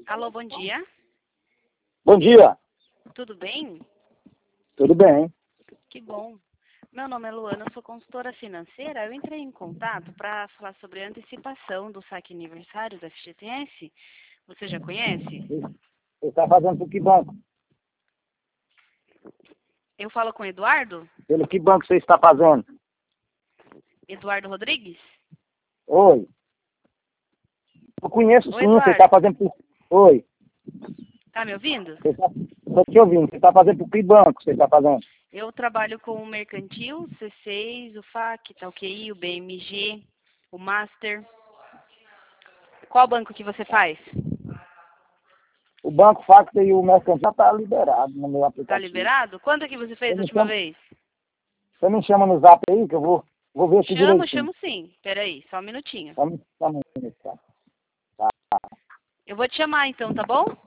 Alô, bom dia. Bom dia. Tudo bem? Tudo bem? Que bom. Meu nome é Luana, eu sou consultora financeira. Eu entrei em contato para falar sobre a antecipação do saque aniversário da FGTS. Você já conhece? Você está fazendo por que banco? Eu falo com o Eduardo? Pelo que banco você está fazendo? Eduardo Rodrigues? Oi. Eu conheço Oi, sim, você Eduardo. está fazendo por... Oi. Tá me ouvindo? Estou te ouvindo. Você está fazendo por que banco você está fazendo? Eu trabalho com o Mercantil, o C6, o FAC, tá ok, o BMG, o Master. Qual banco que você faz? O Banco Facta e o Mercantil já está liberado no meu Tá aplicativo. liberado? Quanto que você fez a última vez? Você me chama no zap aí que eu vou ver aqui direitinho. Chamo sim. Peraí, só um minutinho. Só um minuto, tá? Eu vou te chamar então, tá bom?